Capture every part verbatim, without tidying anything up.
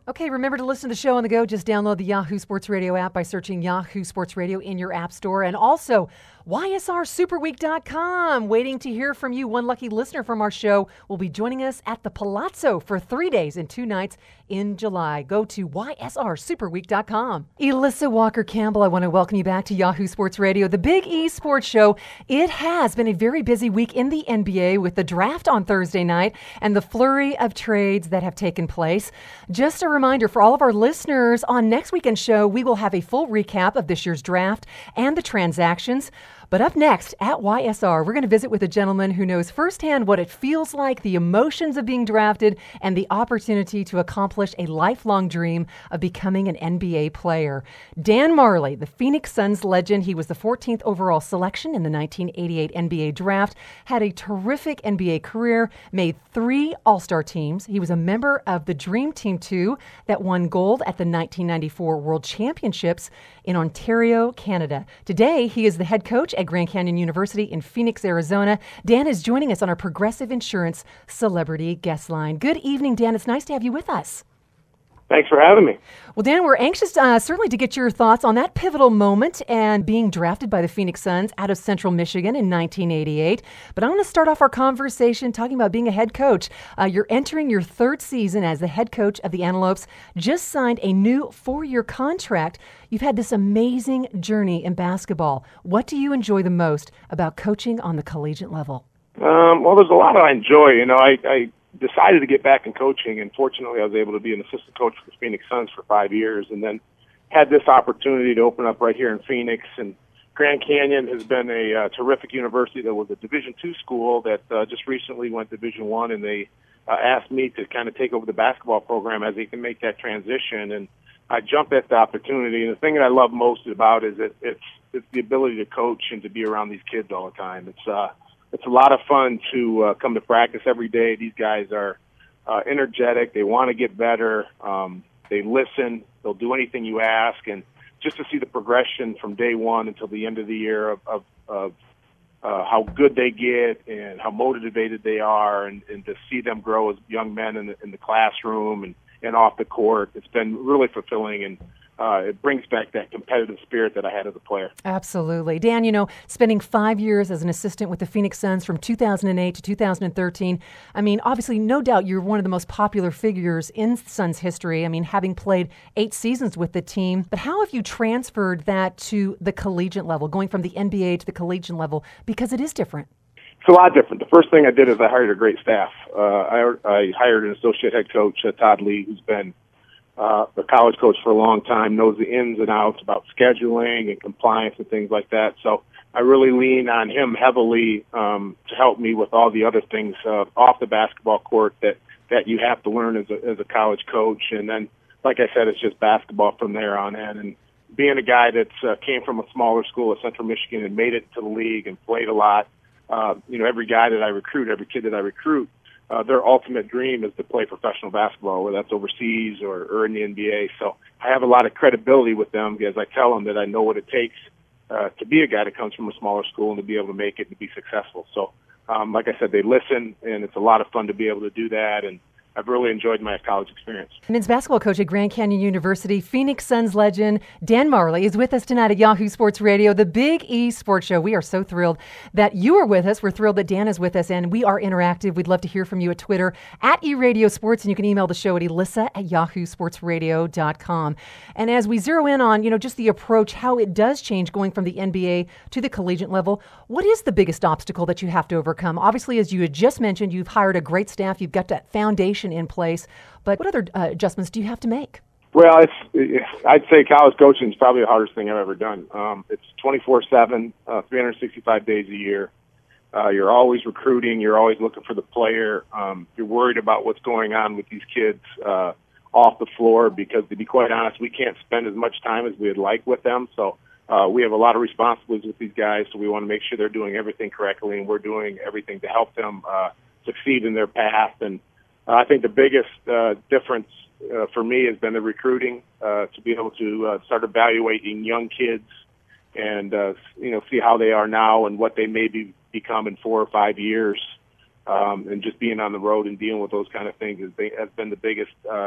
Okay, remember to listen to the show on the go. Just download the Yahoo Sports Radio app by searching Yahoo Sports Radio in your app store. And also, Y S R Superweek dot com. Waiting to hear from you. One lucky listener from our show will be joining us at the Palazzo for three days and two nights in July. Go to Y S R Superweek dot com. Elissa Walker-Campbell, I want to welcome you back to Yahoo Sports Radio, the Big E Sports Show. It has been a very busy week in the N B A with the draft on Thursday night and the flurry of trades that have taken place. Just a reminder for all of our listeners, on next weekend's show, we will have a full recap of this year's draft and the transactions. But up next at Y S R, we're going to visit with a gentleman who knows firsthand what it feels like, the emotions of being drafted, and the opportunity to accomplish a lifelong dream of becoming an N B A player. Dan Majerle, the Phoenix Suns legend, he was the fourteenth overall selection in the nineteen eighty-eight N B A draft, had a terrific N B A career, made three All-Star teams. He was a member of the Dream Team two that won gold at the nineteen ninety-four World Championships in Ontario, Canada. Today, he is the head coach at Grand Canyon University in Phoenix, Arizona. Dan is joining us on our Progressive Insurance Celebrity Guest Line. Good evening, Dan. It's nice to have you with us. Thanks for having me. Well, Dan, we're anxious uh, certainly to get your thoughts on that pivotal moment and being drafted by the Phoenix Suns out of Central Michigan in nineteen eighty-eight. But I want to start off our conversation talking about being a head coach. Uh, you're entering your third season as the head coach of the Antelopes, just signed a new four-year contract. You've had this amazing journey in basketball. What do you enjoy the most about coaching on the collegiate level? Um, well, there's a lot I enjoy. You know, I, I decided to get back in coaching, and fortunately I was able to be an assistant coach for the Phoenix Suns for five years, and then had this opportunity to open up right here in Phoenix. And Grand Canyon has been a uh, terrific university that was a Division two school that uh, just recently went Division one, and they uh, asked me to kind of take over the basketball program as they can make that transition. And I jumped at the opportunity, and the thing that I love most about it is it, it's it's the ability to coach and to be around these kids all the time. It's uh It's a lot of fun to uh, come to practice every day. These guys are uh, energetic. They want to get better. Um, they listen. They'll do anything you ask. And just to see the progression from day one until the end of the year of, of, of uh, how good they get and how motivated they are, and, and to see them grow as young men in the, in the classroom and, and off the court, it's been really fulfilling, and Uh, it brings back that competitive spirit that I had as a player. Absolutely. Dan, you know, spending five years as an assistant with the Phoenix Suns from two thousand eight to two thousand thirteen, I mean, obviously, no doubt you're one of the most popular figures in Suns history. I mean, having played eight seasons with the team. But how have you transferred that to the collegiate level, going from the N B A to the collegiate level? Because it is different. It's a lot different. The first thing I did is I hired a great staff. Uh, I, I hired an associate head coach, uh, Todd Lee, who's been Uh, the college coach for a long time, knows the ins and outs about scheduling and compliance and things like that. So I really lean on him heavily um, to help me with all the other things uh, off the basketball court that, that you have to learn as a, as a college coach. And then, like I said, it's just basketball from there on in. And being a guy that uh, came from a smaller school at Central Michigan and made it to the league and played a lot, uh, you know, every guy that I recruit, every kid that I recruit, Uh, their ultimate dream is to play professional basketball, whether that's overseas or, or in the N B A. So I have a lot of credibility with them because I tell them that I know what it takes uh, to be a guy that comes from a smaller school and to be able to make it and to be successful. So, um, like I said, they listen, and it's a lot of fun to be able to do that. And I've really enjoyed my college experience. Men's basketball coach at Grand Canyon University, Phoenix Suns legend Dan Majerle is with us tonight at Yahoo Sports Radio, the Big E Sports Show. We are so thrilled that you are with us. We're thrilled that Dan is with us, and we are interactive. We'd love to hear from you at Twitter, at eRadio Sports, and you can email the show at Elissa at yahoo sports radio dot com. And as we zero in on, you know, just the approach, how it does change going from the N B A to the collegiate level, what is the biggest obstacle that you have to overcome? Obviously, as you had just mentioned, you've hired a great staff. You've got that foundation in place, but what other uh, adjustments do you have to make? Well, it's, it's I'd say college coaching is probably the hardest thing I've ever done. Um, it's twenty-four seven, uh, three hundred sixty-five days a year. Uh, you're always recruiting. You're always looking for the player. Um, you're worried about what's going on with these kids uh, off the floor because, to be quite honest, we can't spend as much time as we'd like with them. So uh, we have a lot of responsibilities with these guys, so we want to make sure they're doing everything correctly, and we're doing everything to help them uh, succeed in their path. And Uh, I think the biggest uh, difference uh, for me has been the recruiting, uh, to be able to uh, start evaluating young kids and, uh, you know, see how they are now and what they may be, become in four or five years. Um, and just being on the road and dealing with those kind of things has been, has been the biggest uh,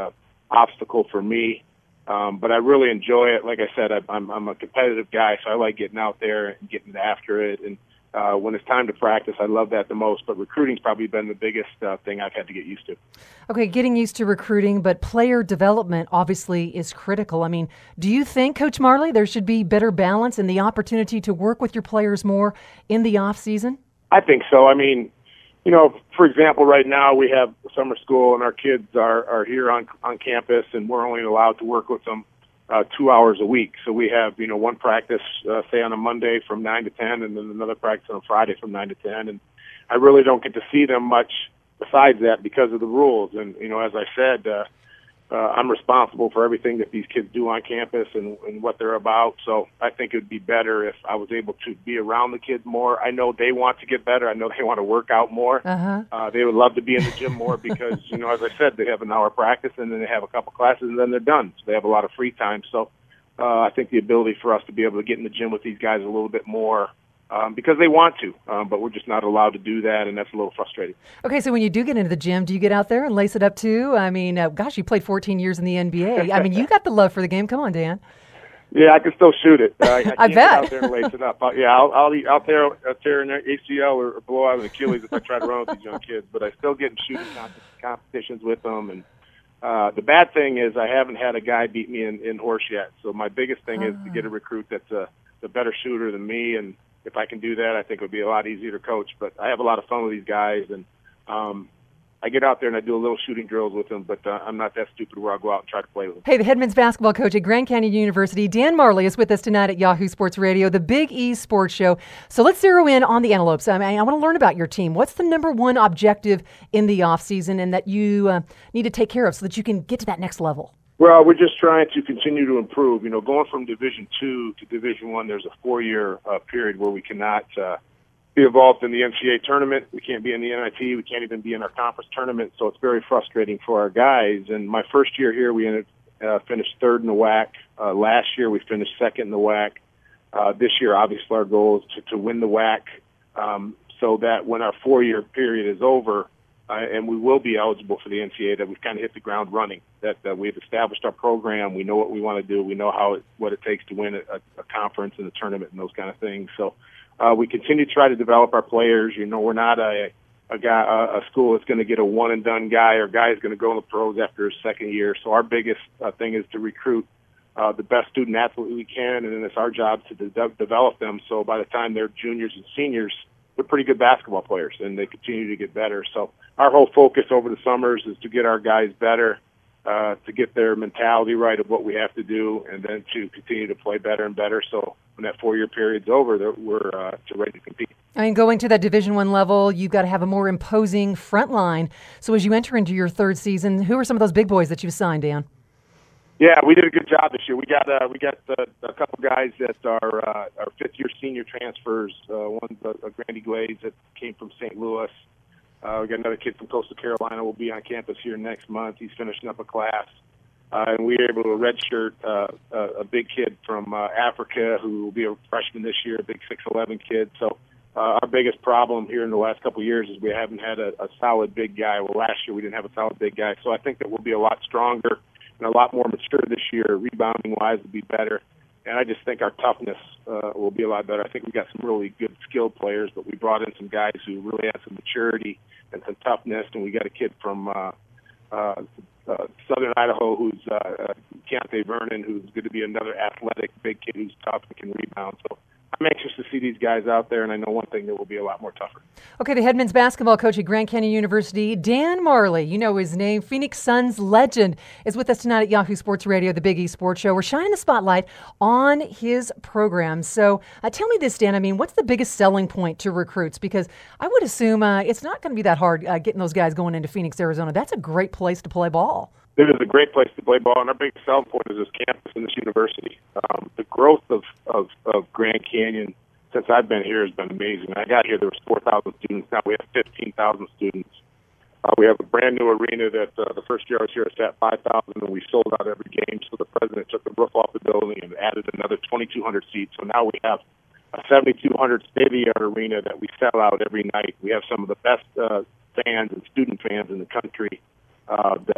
obstacle for me. Um, but I really enjoy it. Like I said, I, I'm, I'm a competitive guy, so I like getting out there and getting after it. And uh, when it's time to practice, I love that the most. But recruiting's probably been the biggest uh, thing I've had to get used to. Okay, getting used to recruiting, but player development obviously is critical. I mean, do you think, Coach Marley, there should be better balance and the opportunity to work with your players more in the off season? I think so. I mean, you know, for example, right now we have summer school and our kids are, are here on on campus, and we're only allowed to work with them uh, two hours a week. So we have, you know, one practice, uh, say on a Monday from nine to ten, and then another practice on a Friday from nine to ten. And I really don't get to see them much besides that because of the rules. And, you know, as I said, uh, uh, I'm responsible for everything that these kids do on campus and, and what they're about. So I think it would be better if I was able to be around the kids more. I know they want to get better. I know they want to work out more. Uh-huh. Uh, they would love to be in the gym more because, you know, as I said, they have an hour practice and then they have a couple classes and then they're done. So they have a lot of free time. So uh, I think the ability for us to be able to get in the gym with these guys a little bit more Um, because they want to, um, but we're just not allowed to do that, and that's a little frustrating. Okay, so when you do get into the gym, do you get out there and lace it up too? I mean, uh, gosh, you played fourteen years in the N B A. I mean, you got the love for the game. Come on, Dan. Yeah, I can still shoot it. Uh, I, can't I get bet. out there and lace it up. I'll, yeah, I'll, I'll, I'll tear, I'll tear an A C L or blow out an Achilles if I try to run with these young kids, but I still get in shooting comp- competitions with them. And uh, the bad thing is I haven't had a guy beat me in, in horse yet. So my biggest thing ah. is to get a recruit that's a, a better shooter than me, and if I can do that, I think it would be a lot easier to coach. But I have a lot of fun with these guys, and um, I get out there and I do a little shooting drills with them, but uh, I'm not that stupid where I'll go out and try to play with them. Hey, the head men's basketball coach at Grand Canyon University, Dan Marley, is with us tonight at Yahoo Sports Radio, the Big E Sports Show. So let's zero in on the Antelopes. I mean, I want to learn about your team. What's the number one objective in the offseason and that you uh, need to take care of so that you can get to that next level? Well, we're just trying to continue to improve. You know, going from Division Two to Division One, there's a four-year uh, period where we cannot uh, be involved in the N C A A tournament. We can't be in the N I T. We can't even be in our conference tournament. So it's very frustrating for our guys. And my first year here, we ended, uh, finished third in the W A C. Uh, last year, we finished second in the W A C. Uh, this year, obviously, our goal is to, to win the W A C um, so that when our four-year period is over, Uh, and we will be eligible for the N C A A, that we've kind of hit the ground running, that uh, we've established our program, we know what we want to do, we know how it, what it takes to win a, a conference and a tournament and those kind of things. So uh, we continue to try to develop our players. You know, we're not a, a guy, a, a school that's going to get a one-and-done guy or guy is going to go in the pros after his second year. So our biggest uh, thing is to recruit uh, the best student athlete we can, and then it's our job to de- develop them. So by the time they're juniors and seniors, they're pretty good basketball players, and they continue to get better. So our whole focus over the summers is to get our guys better, uh, to get their mentality right of what we have to do, and then to continue to play better and better. So when that four-year period's over, we're uh, ready to compete. I mean, going to that Division One level, you've got to have a more imposing front line. So as you enter into your third season, who are some of those big boys that you've signed, Dan? Yeah, we did a good job this year. We got uh, we got uh, a couple guys that are uh, our fifth-year senior transfers. Uh, one's a, a Grandy Glaze that came from Saint Louis. Uh, we got another kid from Coastal Carolina will be on campus here next month. He's finishing up a class. Uh, and we were able to redshirt uh, a, a big kid from uh, Africa who will be a freshman this year, a big six eleven kid. So uh, our biggest problem here in the last couple of years is we haven't had a, a solid big guy. Well, last year we didn't have a solid big guy. So I think that we'll be a lot stronger and a lot more mature this year. Rebounding-wise will be better. And I just think our toughness uh, will be a lot better. I think we've got some really good skilled players, but we brought in some guys who really have some maturity and some toughness. And we got a kid from uh, uh, uh, Southern Idaho who's uh, uh, Keontae Vernon, who's going to be another athletic big kid who's tough and can rebound. So I'm anxious to see these guys out there, and I know one thing, that will be a lot more tougher. Okay, the head men's basketball coach at Grand Canyon University, Dan Marley, you know his name, Phoenix Suns legend, is with us tonight at Yahoo Sports Radio, the Big E Sports Show. We're shining the spotlight on his program. So uh, tell me this, Dan, I mean, what's the biggest selling point to recruits? Because I would assume uh, it's not going to be that hard uh, getting those guys going into Phoenix, Arizona. That's a great place to play ball. It is a great place to play ball, and our biggest selling point is this campus and this university. Um, the growth of, of, of Grand Canyon since I've been here has been amazing. When I got here, there was four thousand students. Now we have fifteen thousand students. Uh, we have a brand-new arena that uh, the first year I was here, it sat five thousand, and we sold out every game. So the president took the roof off the building and added another twenty-two hundred seats. So now we have a seventy-two hundred state-of-the-art arena that we sell out every night. We have some of the best uh, fans and student fans in the country. Uh, the atmosphere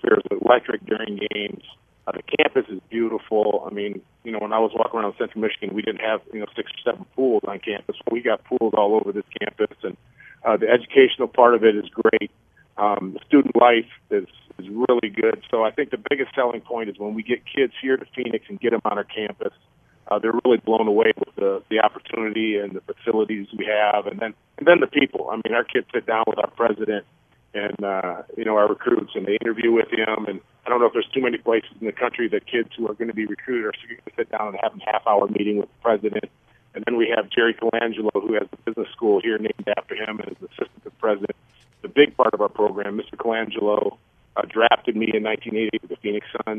atmosphere is electric during games. Uh, the campus is beautiful. I mean, you know, when I was walking around Central Michigan, we didn't have, you know, six or seven pools on campus. We got pools all over this campus, and uh, the educational part of it is great. Um, the student life is, is really good. So I think the biggest selling point is when we get kids here to Phoenix and get them on our campus, uh, they're really blown away with the, the opportunity and the facilities we have, and then and then the people. I mean, our kids sit down with our president and, uh, you know, our recruits, and they interview with him. And I don't know if there's too many places in the country that kids who are going to be recruited are going to sit down and have a half-hour meeting with the president. And then we have Jerry Colangelo, who has a business school here named after him and is the assistant to the president. The big part of our program, Mister Colangelo, uh, drafted me in nineteen eighty with the Phoenix Suns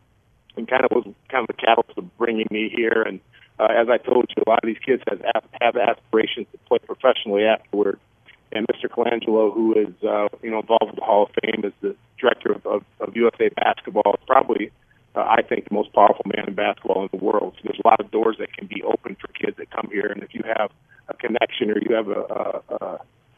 and kind of was kind of the catalyst of bringing me here. And uh, as I told you, a lot of these kids have, have aspirations to play professionally afterward. And Mister Colangelo, who is uh, you know involved with the Hall of Fame, is the director of, of, of U S A Basketball. Probably, uh, I think, the most powerful man in basketball in the world. So there's a lot of doors that can be opened for kids that come here. And if you have a connection or you have a, a, a,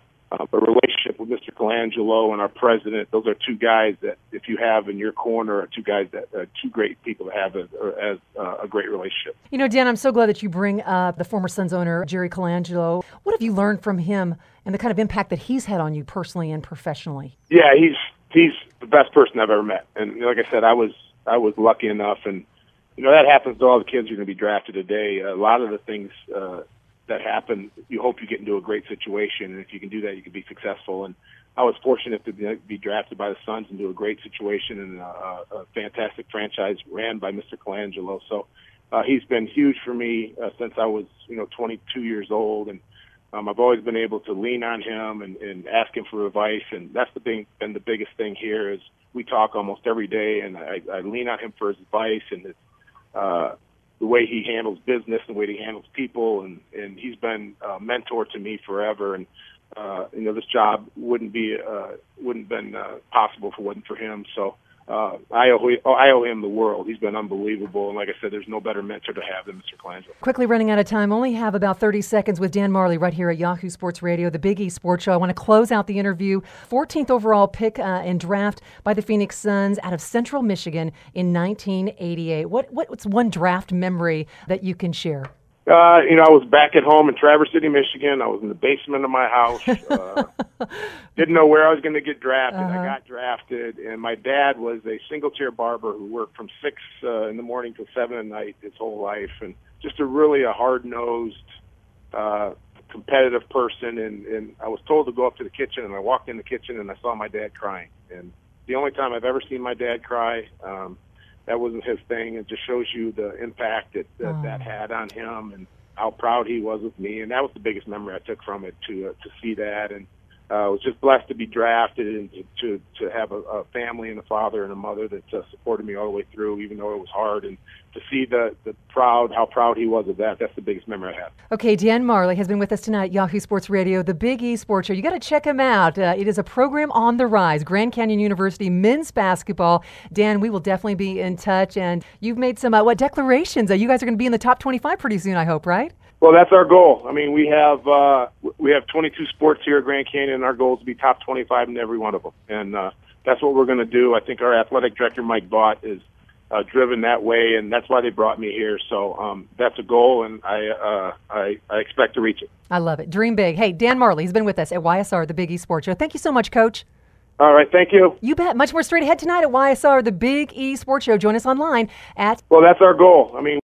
a relationship with Mister Colangelo and our president, those are two guys that, if you have in your corner, are two guys that are two great people to have as, as uh, a great relationship. You know, Dan, I'm so glad that you bring up the former Suns owner, Jerry Colangelo. What have you learned from him and the kind of impact that he's had on you personally and professionally? Yeah, he's he's the best person I've ever met. And like I said, I was I was lucky enough, and you know that happens to all the kids who are going to be drafted today. A lot of the things uh, that happen, you hope you get into a great situation, and if you can do that, you can be successful. And I was fortunate to be drafted by the Suns into a great situation and a, a fantastic franchise ran by Mister Colangelo. So uh, he's been huge for me uh, since I was you know twenty-two years old, and Um, I've always been able to lean on him and, and ask him for advice, and that's the thing. Been the biggest thing here is we talk almost every day, and I, I lean on him for his advice and his, uh, the way he handles business, the way he handles people, and, and he's been a mentor to me forever. And uh, you know, this job wouldn't be uh, wouldn't been uh, possible if it wasn't for him. So. Uh, I owe I owe him the world. He's been unbelievable, and like I said, there's no better mentor to have than Mister Colangelo. Quickly running out of time, only have about thirty seconds with Dan Majerle right here at Yahoo Sports Radio, the Big E Sports Show. I want to close out the interview. fourteenth overall pick uh, and draft by the Phoenix Suns out of Central Michigan in nineteen eighty-eight. What what's one draft memory that you can share? Uh, you know, I was back at home in Traverse City, Michigan. I was in the basement of my house. Uh, didn't know where I was going to get drafted. Uh-huh. I got drafted, and my dad was a single-chair barber who worked from six uh, in the morning till seven at night his whole life, and just a really a hard-nosed, uh, competitive person. And, and I was told to go up to the kitchen, and I walked in the kitchen, and I saw my dad crying. And the only time I've ever seen my dad cry, um, that wasn't his thing. It just shows you the impact that that, oh. that had on him and how proud he was with me. And that was the biggest memory I took from it, to uh, to see that. And uh, I was just blessed to be drafted and to to, to have a, a family and a father and a mother that uh, supported me all the way through, even though it was hard. And to see the, the proud, how proud he was of that, that's the biggest memory I have. Okay, Dan Majerle has been with us tonight, Yahoo Sports Radio, the Big E Sports Show. You got to check him out. Uh, it is a program on the rise, Grand Canyon University men's basketball. Dan, we will definitely be in touch. And you've made some, uh, what, declarations? Uh, you guys are going to be in the top twenty-five pretty soon, I hope, right? Well, that's our goal. I mean, we have uh, we have twenty-two sports here at Grand Canyon, and our goal is to be top twenty-five in every one of them. And uh, that's what we're going to do. I think our athletic director, Mike Vaught, is uh, driven that way, and that's why they brought me here. So um, that's a goal, and I, uh, I I expect to reach it. I love it. Dream big. Hey, Dan Majerle, he's been with us at Y S R, the Big E Sports Show. Thank you so much, Coach. All right, thank you. You bet. Much more straight ahead tonight at Y S R, the Big E Sports Show. Join us online at... Well, that's our goal. I mean...